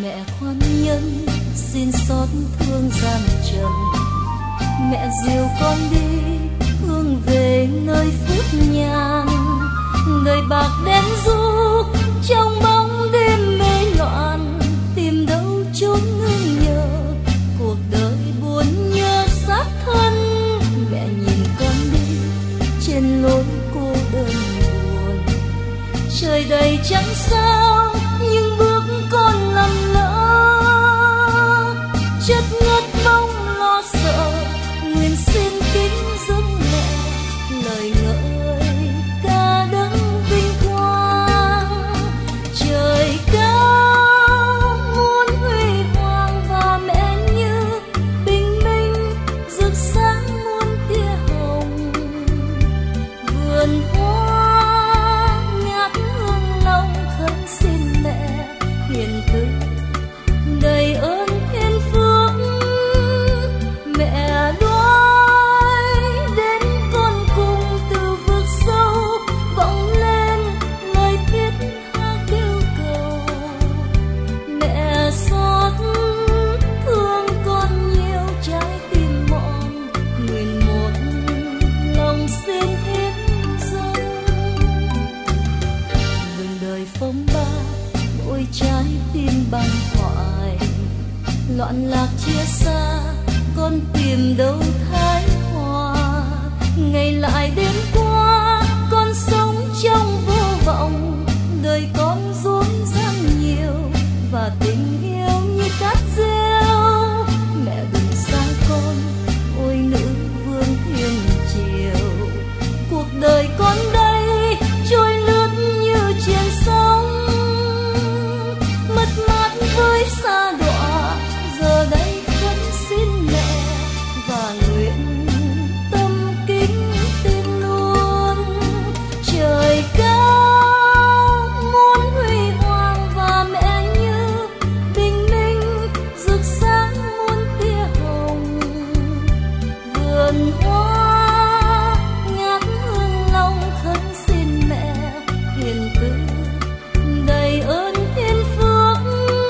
Mẹ khoan nhân xin xót thương gian trần, mẹ dìu con đi hướng về nơi phút nhàn. Đời bạc đen ru trong bóng đêm mê loạn, tìm đâu chốn nương nhờ cuộc đời buồn nhớ xác thân. Mẹ nhìn con đi trên lối cô đơn buồn, trời đầy trắng sao nhưng bước con lầm lỡ. Chất ngất bóng lo sợ nguyện xin kính giúp mẹ, lời ngợi ca đấng vinh quang. Trời cao muôn huy hoàng và mẹ như bình minh rực sáng muôn tia hồng. Vườn hoa ngát hương long khấn xin mẹ hiền từ đầy ơn thiên phước. Mẹ đói đến con cùng từ vực sâu vọng lên lời thiết tha kêu cầu. Mẹ xót thương con nhiều trái tim mòn, nguyện một lòng xin hiến dâng. Đường đời phong ba mỗi trái tim băng hoại, loạn lạc chia xa con tìm đâu thái hòa. Ngày lại đến qua con sống trong vô vọng, đời con dối gian nhiều và tình yêu như cát rêu. Mẹ đừng xa con ôi nữ vương thiên triều, cuộc đời con đây trôi lướt như triền sông. Mất mát với xa đọa giờ đây khấn xin mẹ và nguyện tâm kính tin luôn. Trời cao muôn huy hoàng và mẹ như bình minh rực sáng muôn tia hồng. Vườn hoa ngát hương long khấn xin mẹ hiền từ đầy ơn thiên phước.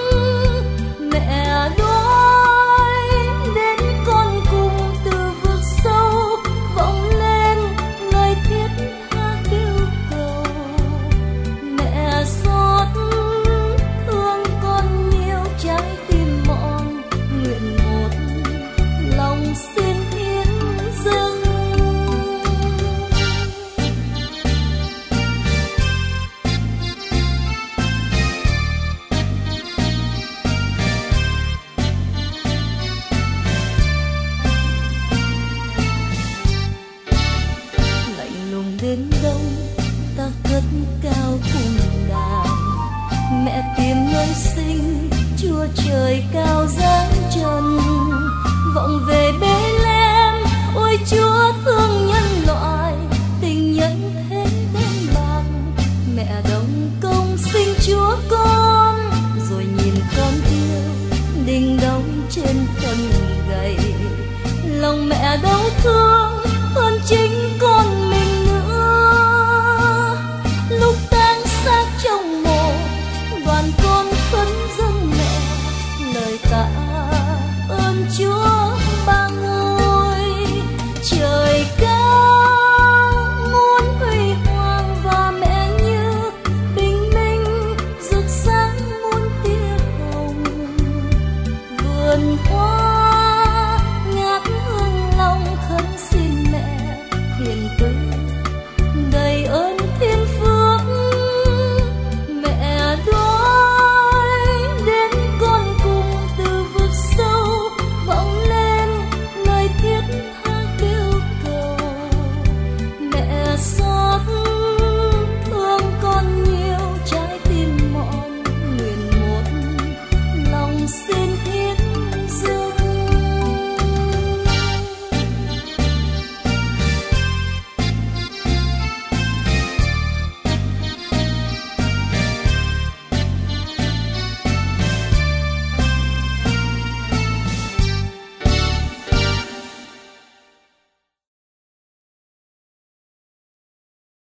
Mẹ đói đến con cùng từ vực sâu vọng lên lời thiết tha kêu cầu. Mẹ xót thương con nhiều trái tim mòn, nguyện một lòng xin hiến dâng. Lạnh lùng đến đâu ta cất cao cung đàn, mẹ tìm nơi sinh chúa trời cao dáng trần. Vọng về Bethlehem ôi chúa thương nhân loại, tình nhân thế đến bạc. Mẹ đồng công sinh chúa con rồi nhìn con yêu đình đóng trên thân gầy. Lòng mẹ đau thương